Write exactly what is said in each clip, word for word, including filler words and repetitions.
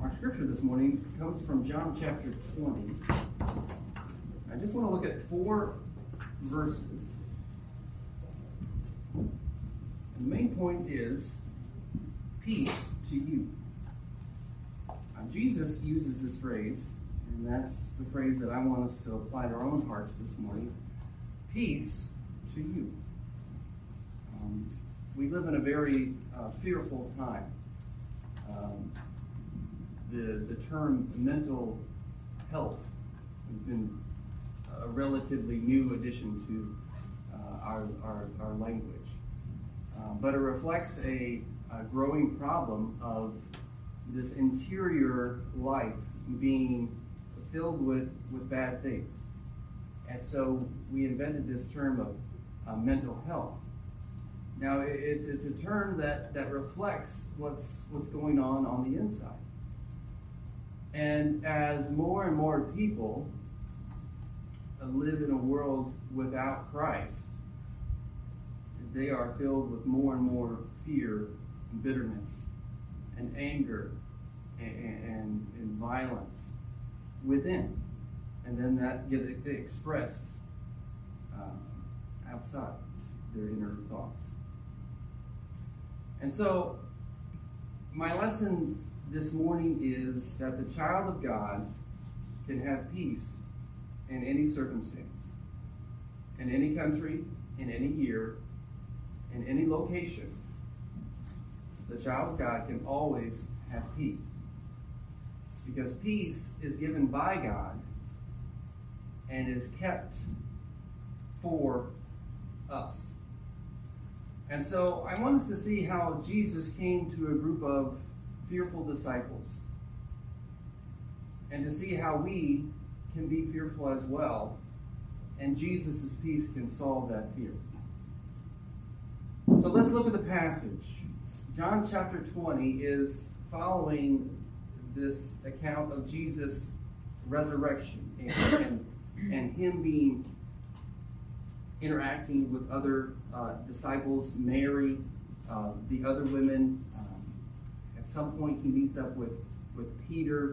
Our scripture this morning comes from John chapter twenty. I just want to look at four verses. And the main point is peace to you. Uh, Jesus uses this phrase, and that's the phrase that I want us to apply to our own hearts this morning. Peace to you. Um, we live in a very uh, fearful time. Um, the, the term mental health has been a relatively new addition to uh, our, our, our language. Uh, but it reflects a, a growing problem of this interior life being filled with, with bad things. And so we invented this term of uh, mental health. Now, it's, it's a term that, that reflects what's, what's going on on the inside. And as more and more people live in a world without Christ, they are filled with more and more fear and bitterness and anger and, and, and violence within. And then that gets expressed um, outside their inner thoughts. And so my lesson this morning is that the child of God can have peace in any circumstance, in any country, in any year, in any location. The child of God can always have peace, because peace is given by God and is kept for us. And so I want us to see how Jesus came to a group of fearful disciples, and to see how we can be fearful as well, and Jesus' peace can solve that fear. So let's look at the passage. John chapter twenty is following this account of Jesus' resurrection and, and, and him being interacting with other uh, disciples, Mary, uh, the other women. Um, at some point he meets up with, with Peter.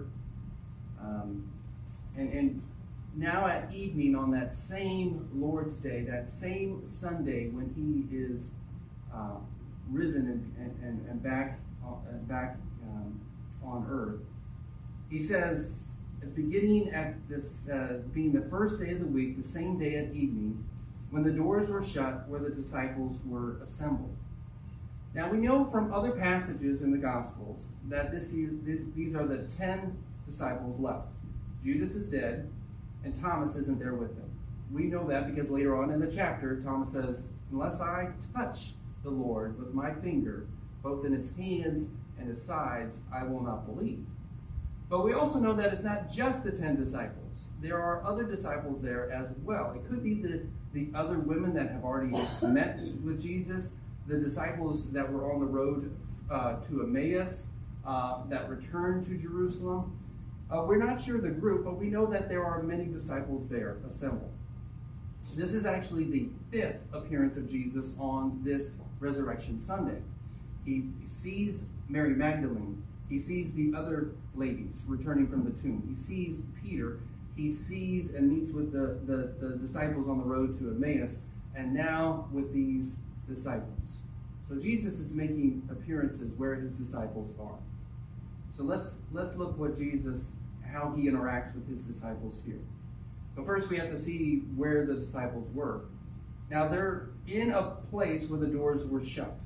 Um, and, and now at evening on that same Lord's Day, that same Sunday when he is uh, risen and, and, and back, uh, back um, on earth, he says, beginning at this, uh, being the first day of the week, the same day at evening, when the doors were shut where the disciples were assembled. Now we know from other passages in the Gospels that this is, this, these are the ten disciples left. Judas is dead, and Thomas isn't there with them. We know that because later on in the chapter, Thomas says, unless I touch the Lord with my finger, both in his hands and his sides, I will not believe. But we also know that it's not just the ten disciples. There are other disciples there as well. It could be the, the other women that have already met with Jesus, the disciples that were on the road uh, to Emmaus, uh, that returned to Jerusalem. Uh, we're not sure the group, but we know that there are many disciples there assembled. This is actually the fifth appearance of Jesus on this Resurrection Sunday. He sees Mary Magdalene. He sees the other ladies returning from the tomb. He sees Peter. He sees and meets with the, the, the disciples on the road to Emmaus, and now with these disciples. So Jesus is making appearances where his disciples are. So let's let's look what Jesus, how he interacts with his disciples here. But first we have to see where the disciples were. Now they're in a place where the doors were shut.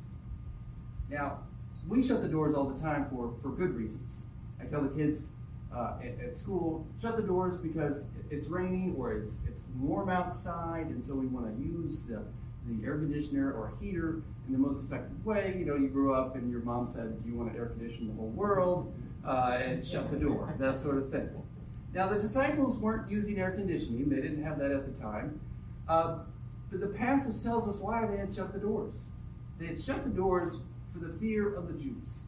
Now, we shut the doors all the time for, for good reasons. I tell the kids uh, at, at school, shut the doors because it's raining or it's it's warm outside, and so we want to use the, the air conditioner or heater in the most effective way. You know, you grew up and your mom said, do you want to air condition the whole world? Uh, and shut the door, that sort of thing. Now, the disciples weren't using air conditioning. They didn't have that at the time. Uh, but the passage tells us why they had shut the doors. They had shut the doors for the fear of the Jews.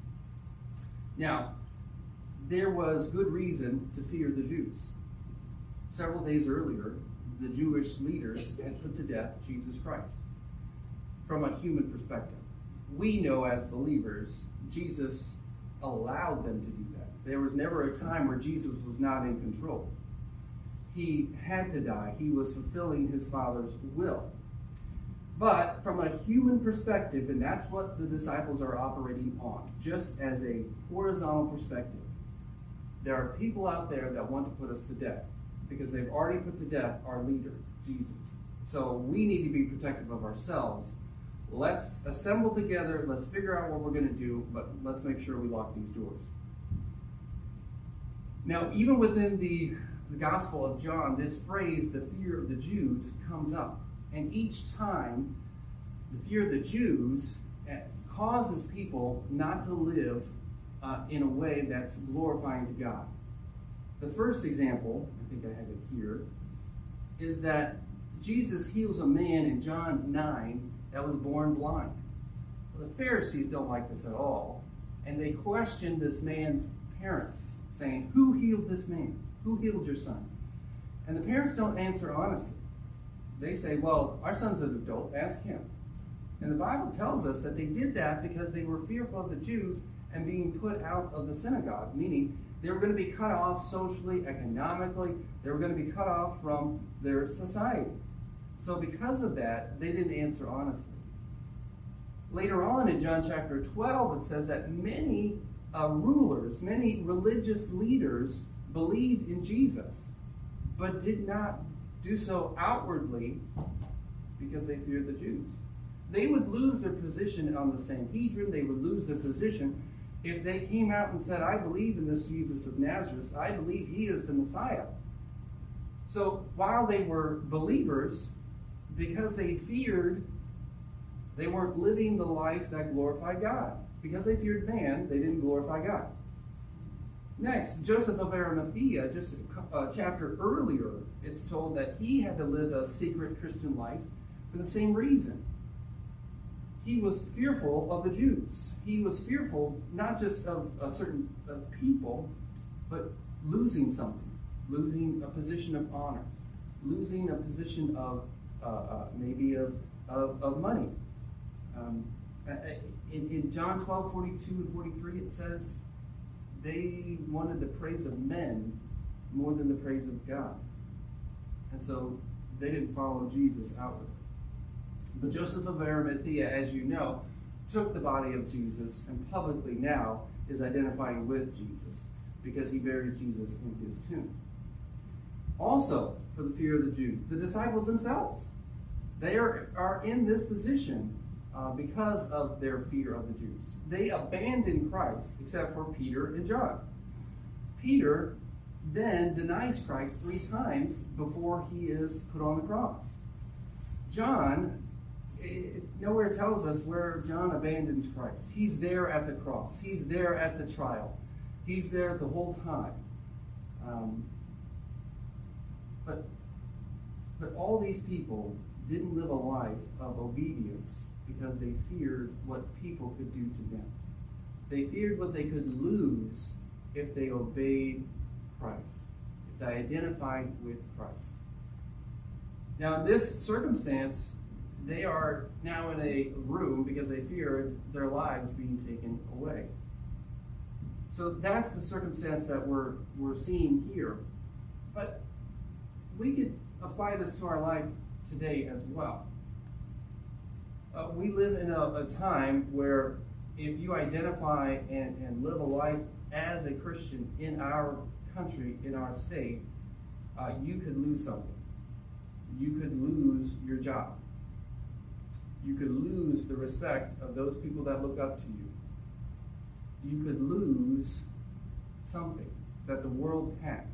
Now, there was good reason to fear the Jews. Several days earlier, the Jewish leaders had put to death Jesus Christ. From a human perspective, we know as believers, Jesus allowed them to do that. There was never a time where Jesus was not in control. He had to die. He was fulfilling his Father's will. But from a human perspective, and that's what the disciples are operating on, just as a horizontal perspective, there are people out there that want to put us to death because they've already put to death our leader, Jesus. So we need to be protective of ourselves. Let's assemble together. Let's figure out what we're going to do, but let's make sure we lock these doors. Now, even within the, the Gospel of John, this phrase, the fear of the Jews, comes up. And each time, the fear of the Jews causes people not to live uh, in a way that's glorifying to God. The first example, I think I have it here, is that Jesus heals a man in John nine that was born blind. Well, the Pharisees don't like this at all, and they question this man's parents, saying, "Who healed this man? Who healed your son?" And the parents don't answer honestly. They say, "Well, our son's an adult, ask him." And the Bible tells us that they did that because they were fearful of the Jews and being put out of the synagogue, meaning they were going to be cut off socially, economically. They were going to be cut off from their society. So because of that, they didn't answer honestly. Later on in John chapter twelve, it says that many uh, rulers, many religious leaders believed in Jesus, but did not do so outwardly because they feared the Jews. They would lose their position on the Sanhedrin. They would lose their position if they came out and said, "I believe in this Jesus of Nazareth. I believe he is the Messiah." So while they were believers, because they feared, they weren't living the life that glorified God. Because they feared man, they didn't glorify God. Next, Joseph of Arimathea, just a chapter earlier, it's told that he had to live a secret Christian life for the same reason. He was fearful of the Jews. He was fearful not just of a certain uh, people, but losing something, losing a position of honor, losing a position of uh, uh, maybe of, of, of money. Um, in, in John twelve, forty-two and forty-three, it says they wanted the praise of men more than the praise of God. And so they didn't follow Jesus outwardly. But Joseph of Arimathea, as you know, took the body of Jesus and publicly now is identifying with Jesus because he buries Jesus in his tomb. Also, for the fear of the Jews, the disciples themselves, they are, are in this position uh, because of their fear of the Jews. They abandon Christ except for Peter and John. Peter then denies Christ three times before he is put on the cross. John, it nowhere tells us where John abandons Christ. He's there at the cross. He's there at the trial. He's there the whole time. Um, but, but all these people didn't live a life of obedience because they feared what people could do to them. They feared what they could lose if they obeyed Christ, if they identified with Christ. Now, in this circumstance, they are now in a room because they feared their lives being taken away. So that's the circumstance that we're, we're seeing here. But we could apply this to our life today as well. Uh, we live in a, a time where if you identify and, and live a life as a Christian in our country, in our state, uh, you could lose something. You could lose your job. You could lose the respect of those people that look up to you. You could lose something that the world has.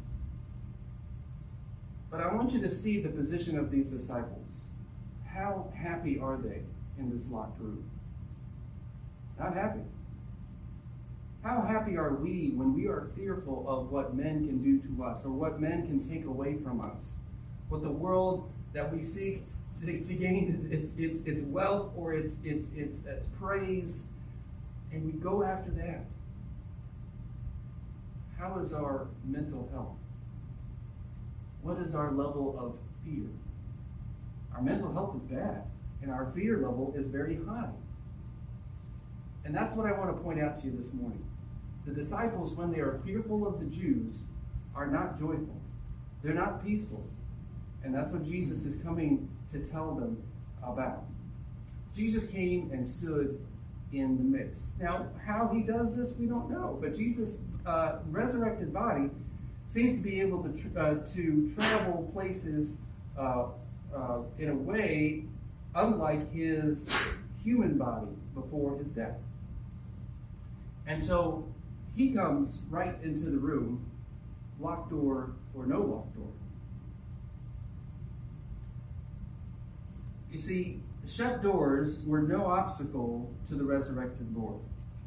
But I want you to see the position of these disciples. How happy are they in this locked room? Not happy. How happy are we when we are fearful of what men can do to us or what men can take away from us? What the world that we seek to, to gain its, its, its wealth or its, its, its, its praise, and we go after that. How is our mental health? What is our level of fear? Our mental health is bad, and our fear level is very high. And that's what I want to point out to you this morning. The disciples, when they are fearful of the Jews, are not joyful. They're not peaceful. And that's what Jesus is coming to tell them about. Jesus came and stood in the midst. Now, how he does this, we don't know. But Jesus' uh, resurrected body seems to be able to, tr- uh, to travel places uh, uh, in a way unlike his human body before his death. And so he comes right into the room, locked door or no locked door. You see, shut doors were no obstacle to the resurrected Lord.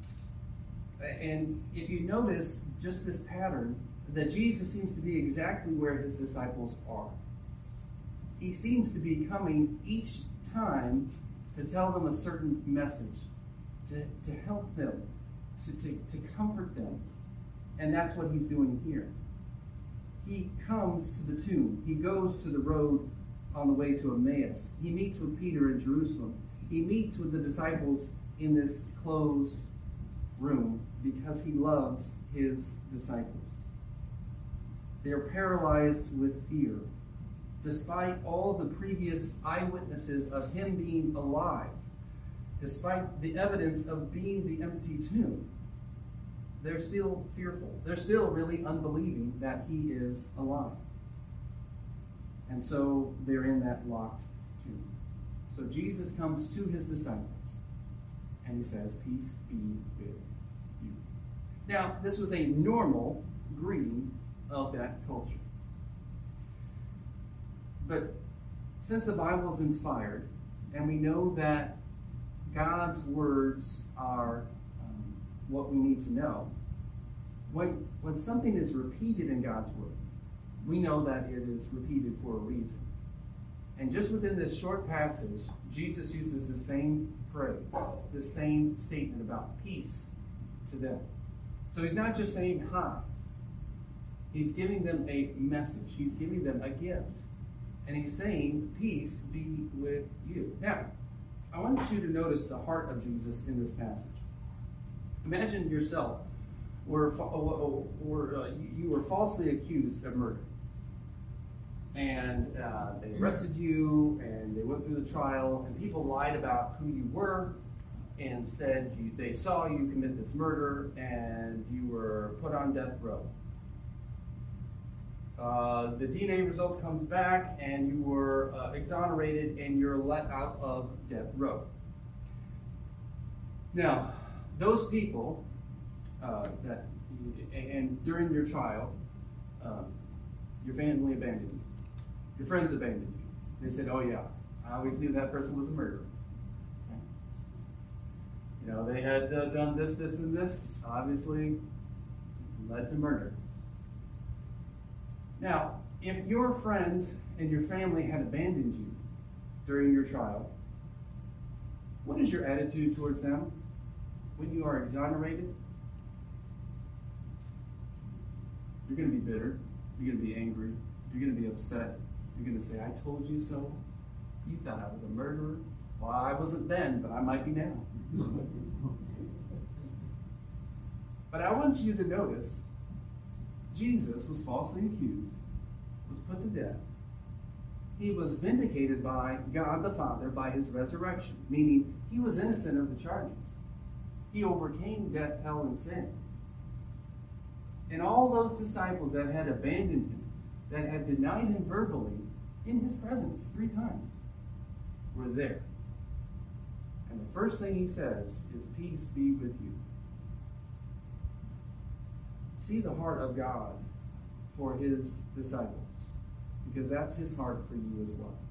And if you notice just this pattern, that Jesus seems to be exactly where his disciples are. He seems to be coming each time to tell them a certain message, to, to help them, to, to, to comfort them. And that's what he's doing here. He comes to the tomb. He goes to the road on the way to Emmaus. He meets with Peter in Jerusalem. He meets with the disciples in this closed room because he loves his disciples. They are paralyzed with fear, despite all the previous eyewitnesses of him being alive, despite the evidence of being the empty tomb. They're still fearful. They're still really unbelieving that he is alive. And so they're in that locked tomb. So Jesus comes to his disciples and he says, "Peace be with you." Now, this was a normal greeting of that culture. But since the Bible is inspired, and we know that God's words are um, what we need to know, when, when something is repeated in God's word, we know that it is repeated for a reason. And just within this short passage, Jesus uses the same phrase, the same statement about peace to them. So he's not just saying hi. He's giving them a message. He's giving them a gift. And he's saying, "Peace be with you." Now, I want you to notice the heart of Jesus in this passage. Imagine yourself were, or uh, you were falsely accused of murder. And uh, they arrested you, and they went through the trial, and people lied about who you were and said you, they saw you commit this murder, and you were put on death row. Uh, the D N A results comes back, and you were uh, exonerated, and you're let out of death row. Now, those people, uh, that, and during your trial, um, your family abandoned you. Your friends abandoned you. They said, "Oh yeah, I always knew that person was a murderer. Okay. You know, they had uh, done this, this, and this. Obviously, led to murder." Now, if your friends and your family had abandoned you during your trial, what is your attitude towards them when you are exonerated? You're going to be bitter. You're going to be angry. You're going to be upset. You're going to say, "I told you so. You thought I was a murderer." Well, I wasn't then, but I might be now. But I want you to notice, Jesus was falsely accused, was put to death. He was vindicated by God the Father by his resurrection, meaning he was innocent of the charges. He overcame death, hell, and sin. And all those disciples that had abandoned him, that had denied him verbally in his presence three times, were there. And the first thing he says is, "Peace be with you." See the heart of God for his disciples, because that's his heart for you as well.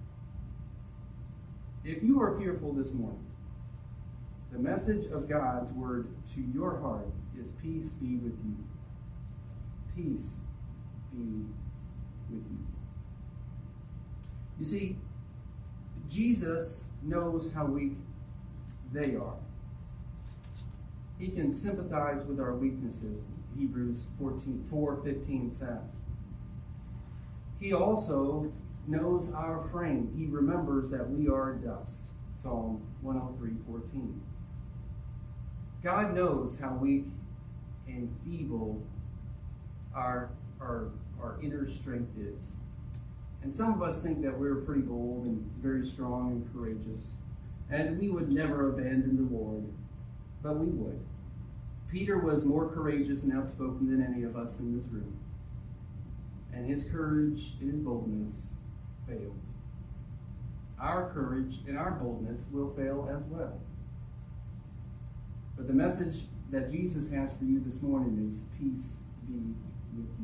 If you are fearful this morning, the message of God's word to your heart is, "Peace be with you." Peace be with you. You see, Jesus knows how weak they are. He can sympathize with our weaknesses, Hebrews fourteen, four fifteen says. He also knows our frame. He remembers that we are dust, Psalm one oh three fourteen. God knows how weak and feeble our, our, our inner strength is. And some of us think that we're pretty bold and very strong and courageous, and we would never abandon the Lord, but we would. Peter was more courageous and outspoken than any of us in this room, and his courage and his boldness failed. Our courage and our boldness will fail as well. But the message that Jesus has for you this morning is peace be with you.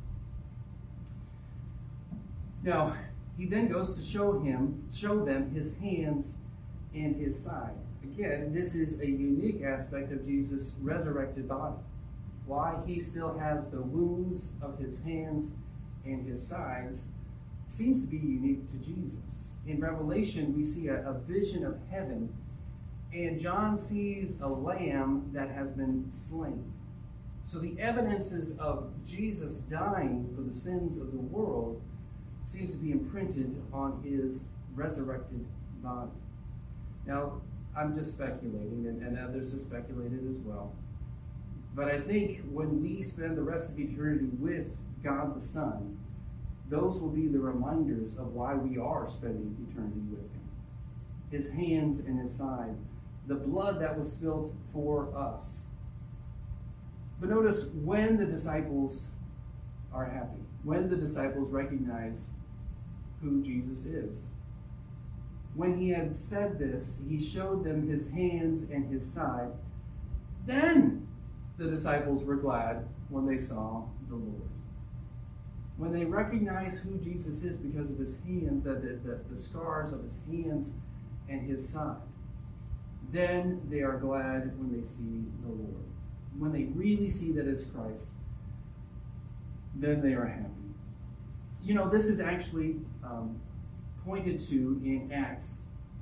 Now, he then goes to show him, show them his hands and his side. Again, this is a unique aspect of Jesus' resurrected body. Why he still has the wounds of his hands and his sides seems to be unique to Jesus. In Revelation, we see a, a vision of heaven, and John sees a lamb that has been slain. So the evidences of Jesus dying for the sins of the world seems to be imprinted on his resurrected body. Now, I'm just speculating, and, and others have speculated as well. But I think when we spend the rest of eternity with God the Son, those will be the reminders of why we are spending eternity with him. His hands and his side, the blood that was spilled for us. But notice when the disciples are happy, when the disciples recognize who Jesus is. When he had said this, he showed them his hands and his side. Then the disciples were glad when they saw the Lord. When they recognize who Jesus is because of his hands, the, the, the scars of his hands and his side, then they are glad when they see the Lord. When they really see that it's Christ, then they are happy. You know, this is actually um, pointed to in Acts.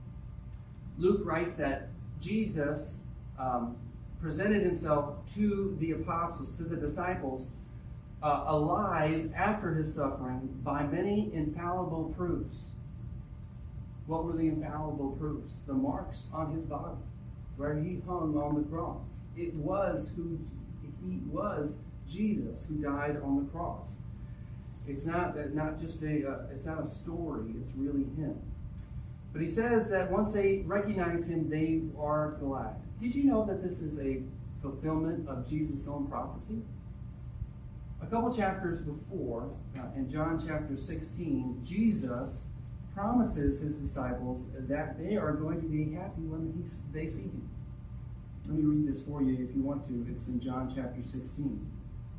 Luke writes that Jesus um, presented himself to the apostles, to the disciples, uh, alive after his suffering by many infallible proofs. What were the infallible proofs? The marks on his body, where he hung on the cross. It was who he was, Jesus, who died on the cross. It's not not just a uh, it's not a story. It's really him. But he says that once they recognize him, they are glad. Did you know that this is a fulfillment of Jesus' own prophecy? A couple chapters before, uh, in John chapter sixteen, Jesus promises his disciples that they are going to be happy when he, they see him. Let me read this for you if you want to. It's in John chapter sixteen.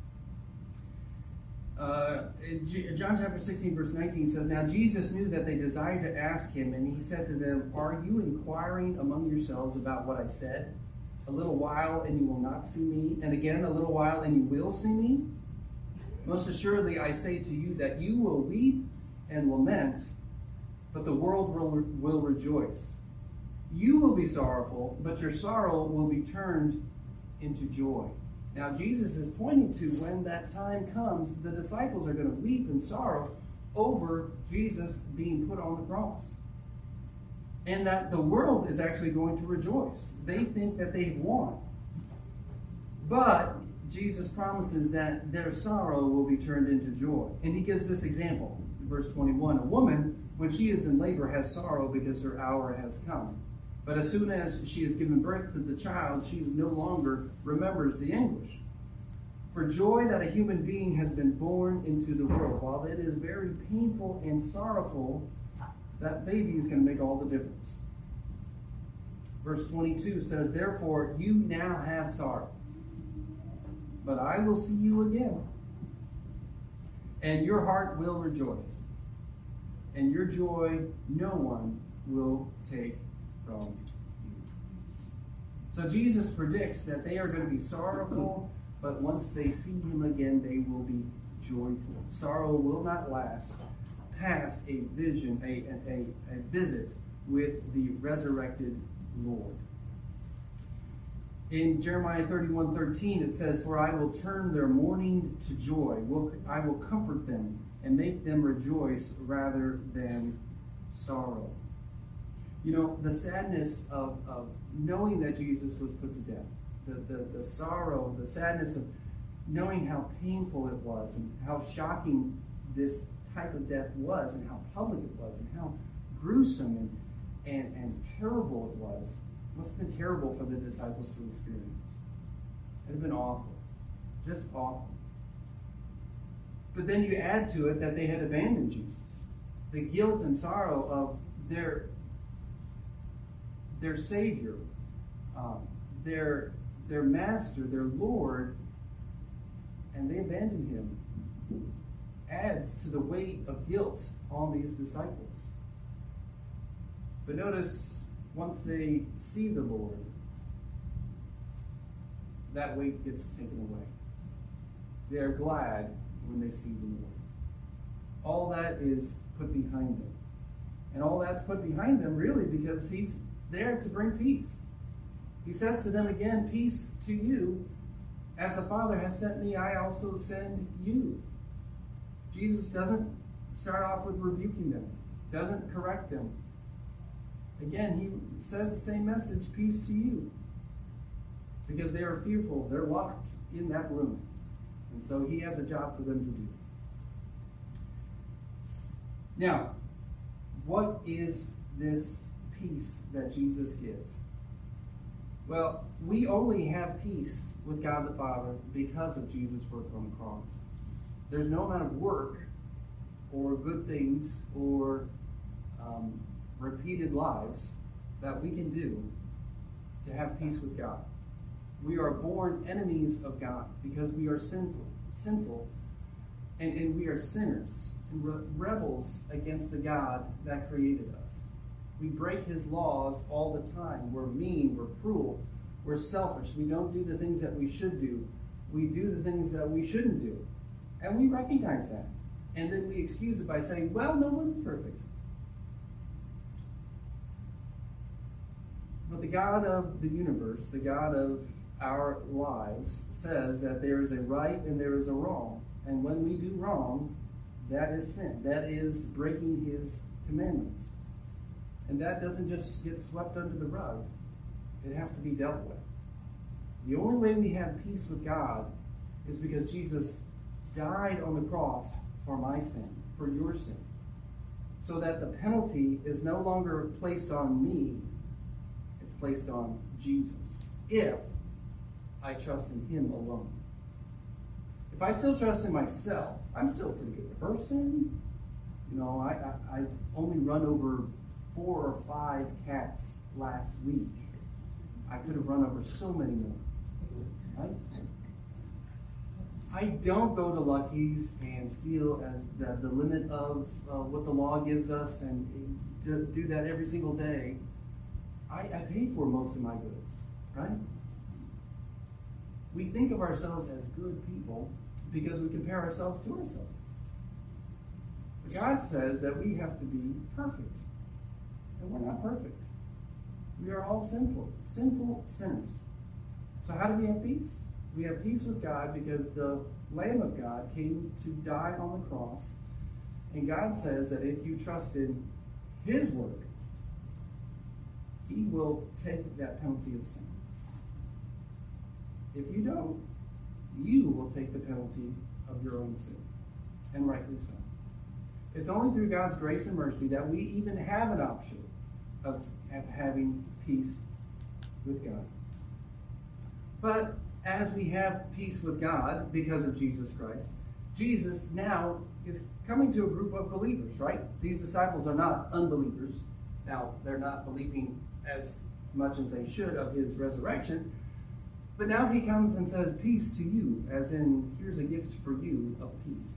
Uh, in G- John chapter sixteen, verse nineteen says, "Now Jesus knew that they desired to ask him, and he said to them, 'Are you inquiring among yourselves about what I said? A little while, and you will not see me, and again a little while, and you will see me? Most assuredly, I say to you that you will weep and lament, but the world will, re- will rejoice. You will be sorrowful, but your sorrow will be turned into joy.'" Now, Jesus is pointing to when that time comes, the disciples are going to weep and sorrow over Jesus being put on the cross. And that the world is actually going to rejoice. They think that they've won. But Jesus promises that their sorrow will be turned into joy. And he gives this example, verse twenty-one. "A woman, when she is in labor, has sorrow because her hour has come. But as soon as she has given birth to the child, she no longer remembers the anguish. For joy that a human being has been born into the world, while it is very painful and sorrowful, that baby is going to make all the difference." Verse twenty-two says, "Therefore you now have sorrow, but I will see you again, and your heart will rejoice, and your joy no one will take from you." So Jesus predicts that they are going to be sorrowful, but once they see him again, they will be joyful. Sorrow will not last past a vision, a, a, a visit with the resurrected Lord. In Jeremiah thirty-one thirteen, it says, "For I will turn their mourning to joy. Will, I will comfort them and make them rejoice rather than sorrow." You know, the sadness of, of knowing that Jesus was put to death, the, the, the sorrow, the sadness of knowing how painful it was and how shocking this type of death was and how public it was and how gruesome and, and, and terrible it was. It must have been terrible for the disciples to experience. It would have been awful. Just awful. But then you add to it that they had abandoned Jesus. The guilt and sorrow of their, their Savior, um, their, their Master, their Lord, and they abandoned him, adds to the weight of guilt on these disciples. But notice, once they see the Lord, that weight gets taken away. They are glad when they see the Lord. All that is put behind them. And all that's put behind them really because he's there to bring peace. He says to them again, peace to you. As the Father has sent me, I also send you. Jesus doesn't start off with rebuking them, doesn't correct them. Again, he says the same message, peace to you. Because they are fearful, they're locked in that room. And so he has a job for them to do. Now, what is this peace that Jesus gives? Well, we only have peace with God the Father because of Jesus' work on the cross. There's no amount of work or good things or um, repeated lives that we can do to have peace with God. We are born enemies of God because we are sinful, sinful, and, and we are sinners and re- rebels against the God that created us. We break his laws all the time. We're mean, we're cruel, we're selfish. We don't do the things that we should do. We do the things that we shouldn't do. And we recognize that. And then we excuse it by saying, well, no one's perfect. But the God of the universe, the God of our lives, says that there is a right and there is a wrong. And when we do wrong, that is sin. That is breaking his commandments. And that doesn't just get swept under the rug. It has to be dealt with. The only way we have peace with God is because Jesus died on the cross for my sin, for your sin. So that the penalty is no longer placed on me, it's placed on Jesus. If I trust in him alone. If I still trust in myself, I'm still a pretty good person. You know, I, I, I only run over four or five cats last week. I could have run over so many more. Right? I don't go to Lucky's and steal as the, the limit of uh, what the law gives us and to do that every single day. I, I pay for most of my goods, right? We think of ourselves as good people because we compare ourselves to ourselves. But God says that we have to be perfect. And we're not perfect. We are all sinful, sinful sinners. So how do we have peace? We have peace with God because the Lamb of God came to die on the cross. And God says that if you trust in his work, he will take that penalty of sin. If you don't, you will take the penalty of your own sin. And rightly so. It's only through God's grace and mercy that we even have an option of, of having peace with God. But as we have peace with God because of Jesus Christ, Jesus now is coming to a group of believers, right? These disciples are not unbelievers. Now, they're not believing as much as they should of his resurrection. But now he comes and says, peace to you, as in, here's a gift for you of peace.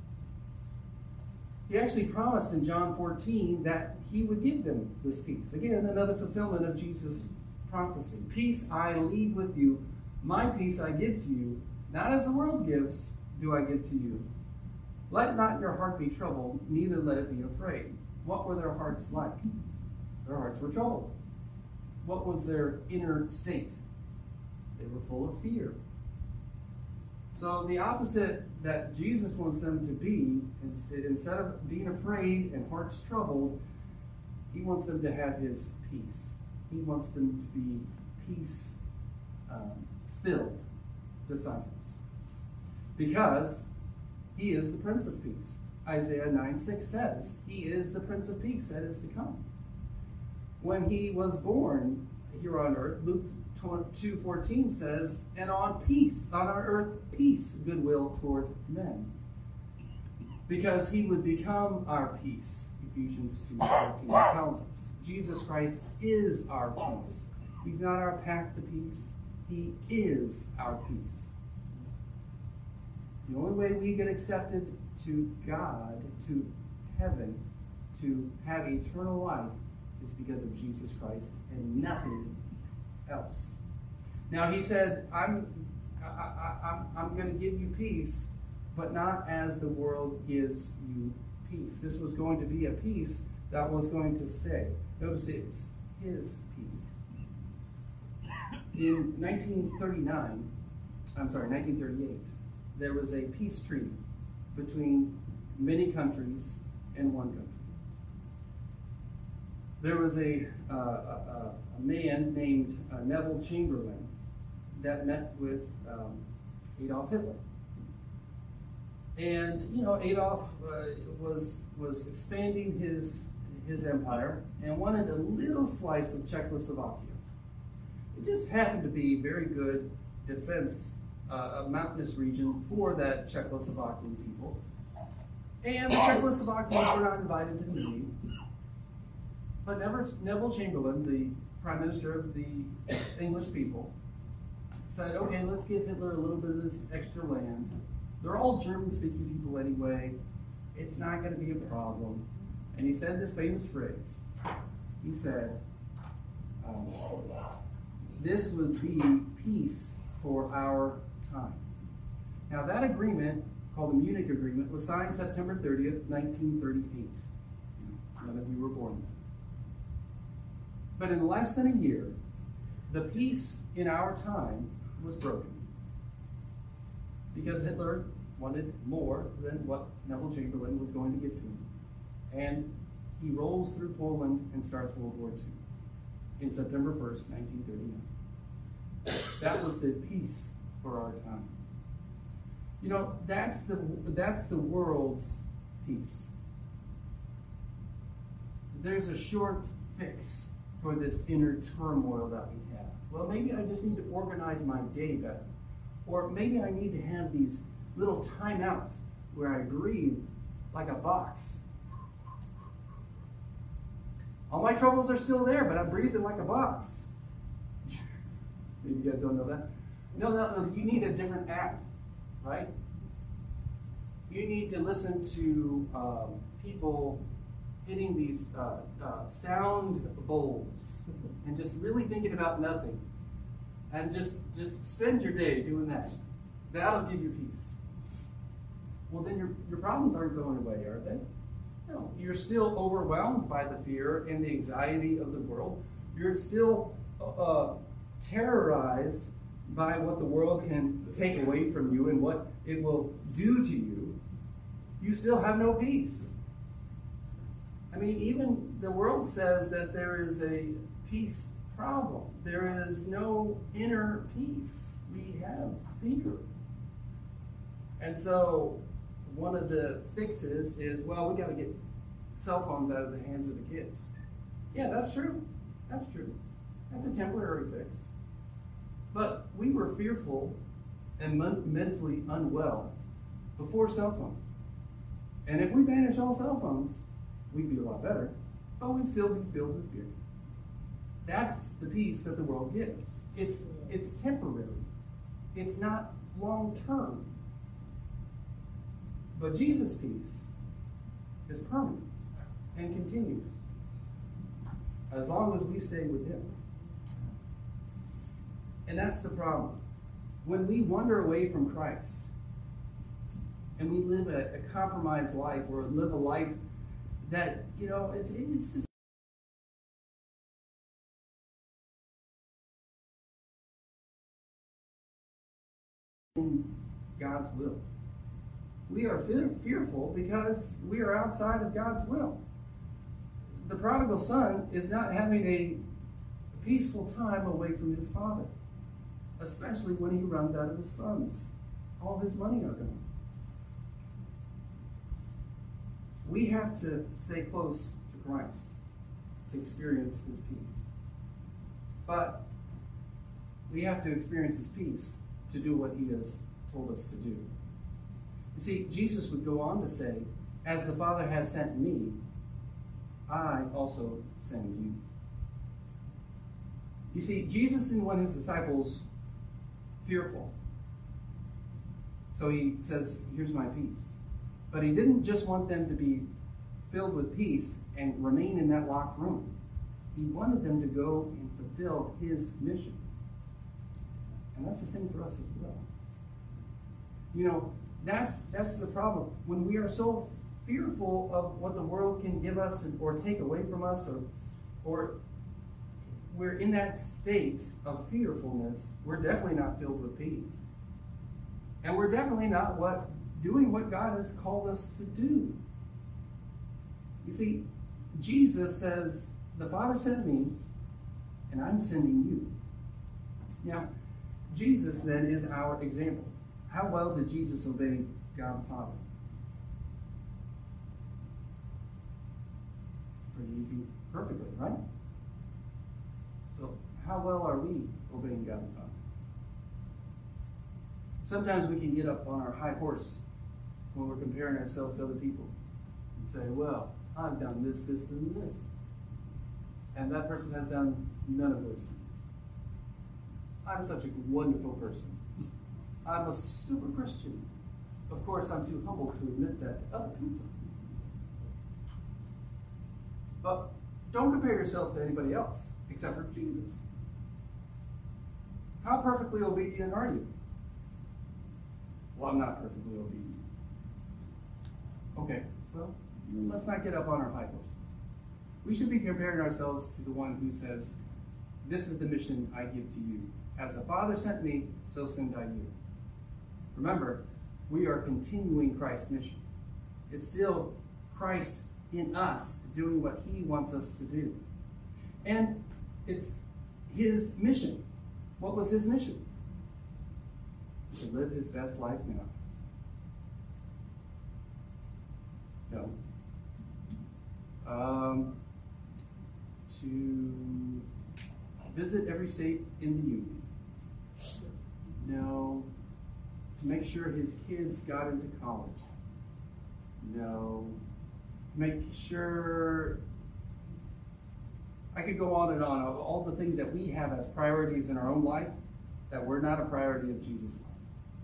He actually promised in John fourteen that he would give them this peace. Again, another fulfillment of Jesus' prophecy. Peace I leave with you, my peace I give to you, not as the world gives, do I give to you. Let not your heart be troubled, neither let it be afraid. What were their hearts like? Their hearts were troubled. What was their inner state? They were full of fear. So the opposite that Jesus wants them to be, is instead of being afraid and hearts troubled, he wants them to have his peace. He wants them to be peace um, filled disciples. Because he is the Prince of Peace. Isaiah nine six says he is the Prince of Peace that is to come. When he was born here on earth, Luke two fourteen says, and on peace, on our earth, peace, goodwill toward men. Because he would become our peace, Ephesians two fourteen tells us. Jesus Christ is our peace. He's not our path to peace. He is our peace. The only way we get accepted to God, to heaven, to have eternal life is because of Jesus Christ and nothing else. Now he said, I'm, I, I, I'm, I'm going to give you peace, but not as the world gives you peace. This was going to be a peace that was going to stay. Notice it's his peace. In nineteen thirty-nine, I'm sorry, nineteen thirty-eight, there was a peace treaty between many countries and one country. There was a, uh, a, a man named uh, Neville Chamberlain that met with um, Adolf Hitler. And, you know, Adolf uh, was, was expanding his, his empire and wanted a little slice of Czechoslovakia. It just happened to be very good defense, uh, a mountainous region for that Czechoslovakian people. And the Czechoslovakians were not invited to the meeting. But Neville Chamberlain, the Prime Minister of the English people, said, okay, let's give Hitler a little bit of this extra land. They're all German-speaking people anyway. It's not going to be a problem. And he said this famous phrase. He said, um, this would be peace for our time. Now that agreement, called the Munich Agreement, was signed September thirtieth, nineteen thirty-eight. None of you were born then. But in less than a year, the peace in our time was broken. Because Hitler wanted more than what Neville Chamberlain was going to give to him. And he rolls through Poland and starts World War Two in September first, nineteen thirty-nine. That was the peace for our time. You know, that's the, that's the world's peace. There's a short fix for this inner turmoil that we have. Well, maybe I just need to organize my day better. Or maybe I need to have these little timeouts where I breathe like a box. All my troubles are still there, but I'm breathing like a box. Maybe you guys don't know that. No, no, no, you need a different app, right? You need to listen to um, people hitting these uh, uh, sound bowls and just really thinking about nothing. And just, just spend your day doing that. That'll give you peace. Well, then your, your problems aren't going away, are they? No. You're still overwhelmed by the fear and the anxiety of the world. You're still uh, terrorized by what the world can take away from you and what it will do to you. You still have no peace. I mean, even the world says that there is a peace problem. There is no inner peace. We have fear. And so one of the fixes is, well, we got to get cell phones out of the hands of the kids. Yeah, that's true. That's true. That's a temporary fix. But we were fearful and men- mentally unwell before cell phones. And if we banish all cell phones, we'd be a lot better, but we'd still be filled with fear. That's the peace that the world gives. It's, it's temporary. It's not long-term. But Jesus' peace is permanent and continues as long as we stay with him. And that's the problem. When we wander away from Christ and we live a, a compromised life or live a life that, you know, it's, it's just in God's will. We are fear, fearful because we are outside of God's will. The prodigal son is not having a peaceful time away from his father. especially when he runs out of his funds. All his money are gone. We have to stay close to Christ to experience his peace. But we have to experience his peace to do what he has told us to do. You see, Jesus would go on to say, as the Father has sent me, I also send you. You see, Jesus didn't want his disciples fearful. So he says, here's my peace. But he didn't just want them to be filled with peace and remain in that locked room. He wanted them to go and fulfill his mission. And that's the same for us as well. You know, that's that's the problem. When we are so fearful of what the world can give us or take away from us, or or we're in that state of fearfulness, we're definitely not filled with peace. And we're definitely not what doing what God has called us to do. You see, Jesus says, the Father sent me, and I'm sending you. Now, Jesus then is our example. How well did Jesus obey God the Father? Pretty easy, perfectly, right? So, how well are we obeying God the Father? Sometimes we can get up on our high horse when we're comparing ourselves to other people and say, well, I've done this, this, and this. And that person has done none of those things. I'm such a wonderful person. I'm a super Christian. Of course, I'm too humble to admit that to other people. But don't compare yourself to anybody else except for Jesus. How perfectly obedient are you? Well, I'm not perfectly obedient. Okay, well, let's not get up on our high horses. We should be comparing ourselves to the one who says, this is the mission I give to you. As the Father sent me, so send I you. Remember, we are continuing Christ's mission. It's still Christ in us doing what he wants us to do. And it's his mission. What was his mission? To live his best life now. No. Um, to visit every state in the Union. No. To make sure his kids got into college. No. Make sure, I could go on and on of all the things that we have as priorities in our own life that were not a priority of Jesus' life.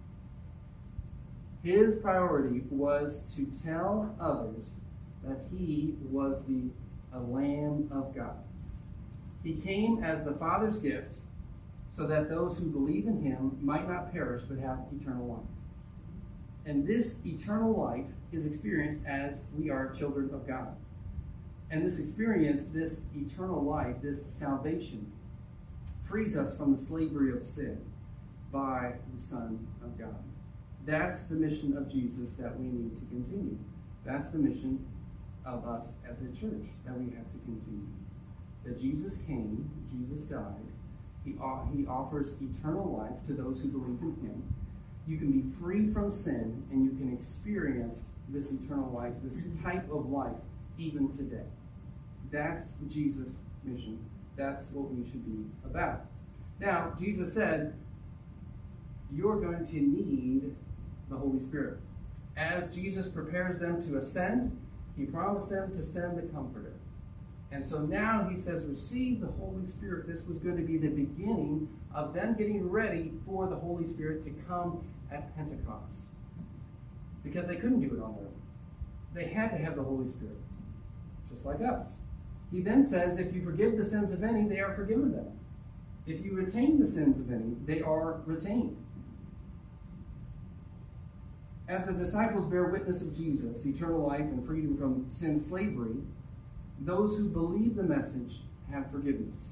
His priority was to tell others that he was the a Lamb of God. He came as the Father's gift so that those who believe in him might not perish but have eternal life. And this eternal life is experienced as we are children of God. And this experience, this eternal life, this salvation, frees us from the slavery of sin by the Son of God. That's the mission of Jesus that we need to continue. That's the mission of us as a church that we have to continue. That Jesus came, Jesus died, he, he offers eternal life to those who believe in him. You can be free from sin and you can experience this eternal life, this type of life, even today. That's Jesus' mission. That's what we should be about. Now, Jesus said, you're going to need the Holy Spirit. As Jesus prepares them to ascend, he promised them to send the Comforter. And so now he says, receive the Holy Spirit. This was going to be the beginning of them getting ready for the Holy Spirit to come at Pentecost. Because they couldn't do it on their own. They had to have the Holy Spirit, just like us. He then says, if you forgive the sins of any, they are forgiven them. If you retain the sins of any, they are retained. As the disciples bear witness of Jesus, eternal life and freedom from sin slavery, those who believe the message have forgiveness.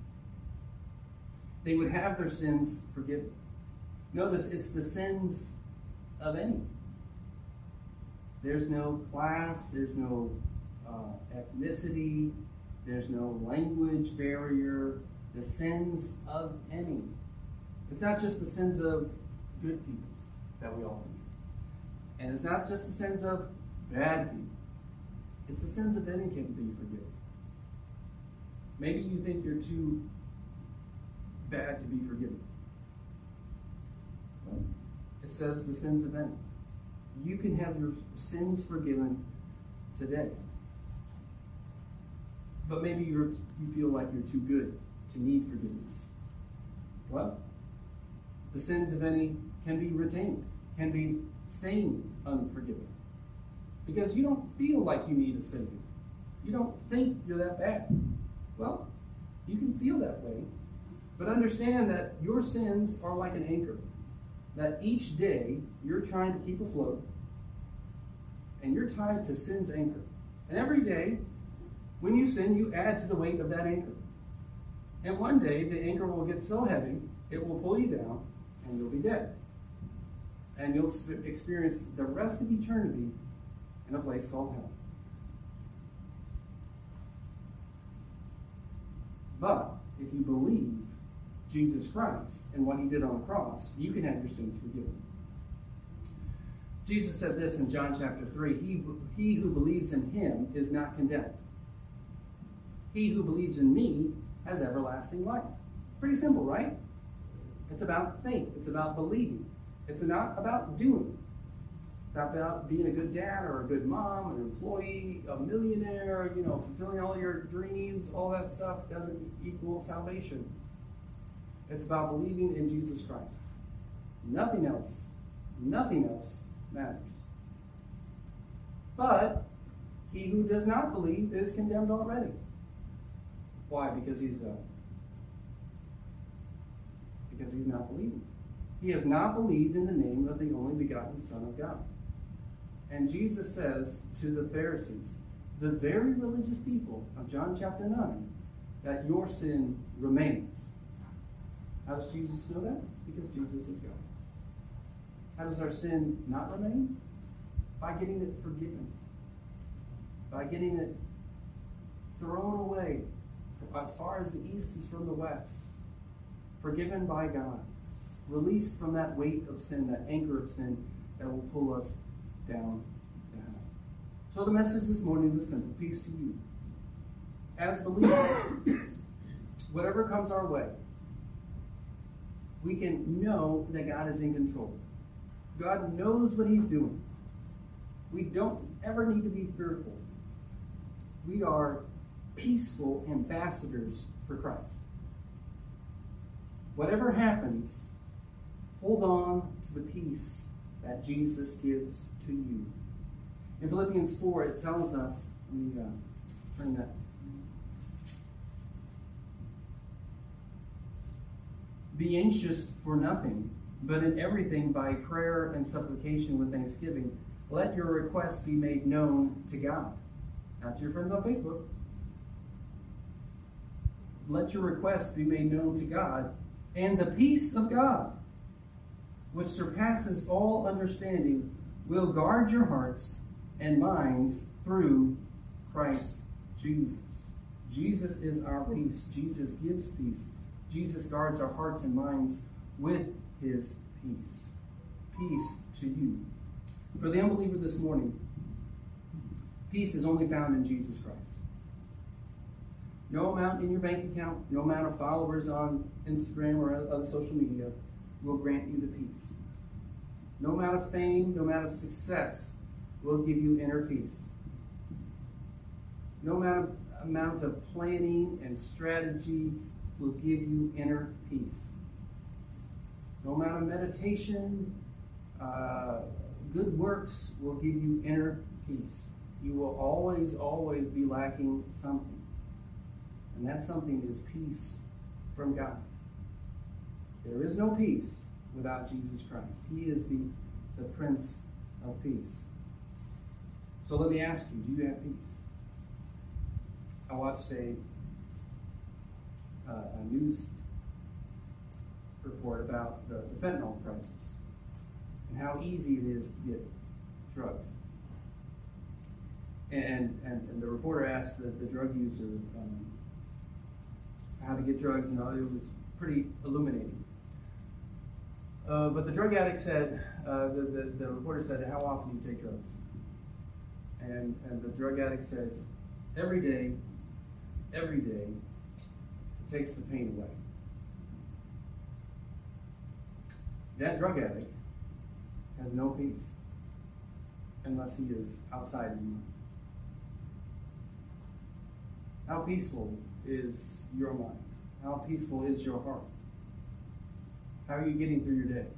They would have their sins forgiven. Notice, it's the sins of any. There's no class, there's no uh, ethnicity, there's no language barrier. The sins of any. It's not just the sins of good people that we all do. And it's not just the sins of bad people. It's the sins of any can be forgiven. Maybe you think you're too bad to be forgiven. Well, it says the sins of any. You can have your sins forgiven today. But maybe you're, you feel like you're too good to need forgiveness. Well, the sins of any can be retained, can be staying unforgiven. Because you don't feel like you need a Savior. You don't think you're that bad. Well, you can feel that way, but understand that your sins are like an anchor. That each day you're trying to keep afloat, and you're tied to sin's anchor. And every day, when you sin, you add to the weight of that anchor. And one day, the anchor will get so heavy, it will pull you down, and you'll be dead. And you'll experience the rest of eternity in a place called hell. But if you believe Jesus Christ and what he did on the cross, you can have your sins forgiven. Jesus said this in John chapter three, he, he who believes in him is not condemned. He who believes in me has everlasting life. Pretty simple, right? It's about faith. It's about believing. It's not about doing. It's not about being a good dad or a good mom, an employee, a millionaire, you know, fulfilling all your dreams. All that stuff doesn't equal salvation. It's about believing in Jesus Christ. Nothing else, nothing else matters. But he who does not believe is condemned already. Why? Because he's uh, because he's not believing. He has not believed in the name of the only begotten Son of God. And Jesus says to the Pharisees, the very religious people of John chapter nine, that your sin remains. How does Jesus know that? Because Jesus is God. How does our sin not remain? By getting it forgiven. By getting it thrown away as far as the east is from the west. Forgiven by God. Released from that weight of sin, that anchor of sin that will pull us down to hell. So the message this morning is simple. Peace to you. As believers, whatever comes our way, we can know that God is in control. God knows what he's doing. We don't ever need to be fearful. We are peaceful ambassadors for Christ. Whatever happens, hold on to the peace that Jesus gives to you. In Philippians four, it tells us, let me uh, turn that. Be anxious for nothing, but in everything by prayer and supplication with thanksgiving, let your requests be made known to God. Not to your friends on Facebook. Let your requests be made known to God, and the peace of God, which surpasses all understanding, will guard your hearts and minds through Christ Jesus. Jesus is our peace. Jesus gives peace. Jesus guards our hearts and minds with his peace. Peace to you. For the unbeliever this morning, peace is only found in Jesus Christ. No amount in your bank account, no amount of followers on Instagram or other social media will grant you the peace. No amount of fame, no amount of success will give you inner peace. No amount of, amount of planning and strategy will give you inner peace. No amount of meditation, uh, good works will give you inner peace. You will always, always be lacking something. And that something is peace from God. There is no peace without Jesus Christ. He is the, the Prince of Peace. So let me ask you, do you have peace? I watched a, uh, a news report about the, the fentanyl crisis and how easy it is to get drugs. And, and, and the reporter asked the, the drug user um, how to get drugs, and it was pretty illuminating. Uh, but the drug addict said, uh, the, the, the reporter said, how often do you take drugs? And, and the drug addict said, every day, every day, it takes the pain away. That drug addict has no peace unless he is outside his mind. How peaceful is your mind? How peaceful is your heart? How are you getting through your day?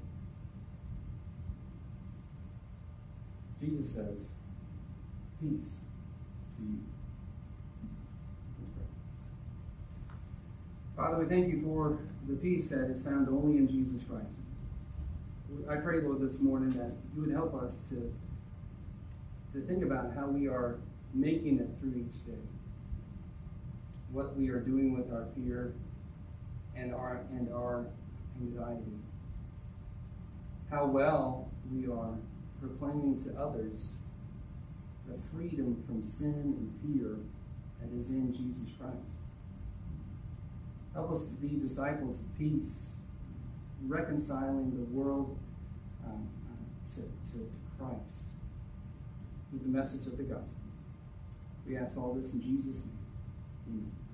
Jesus says, peace to you. Let's pray. Father, we thank you for the peace that is found only in Jesus Christ. I pray, Lord, this morning that you would help us to, to think about how we are making it through each day. What we are doing with our fear and our and our anxiety. How well we are proclaiming to others the freedom from sin and fear that is in Jesus Christ. Help us to be disciples of peace, reconciling the world um, uh, to, to Christ through the message of the gospel. We ask all this in Jesus' name. Amen.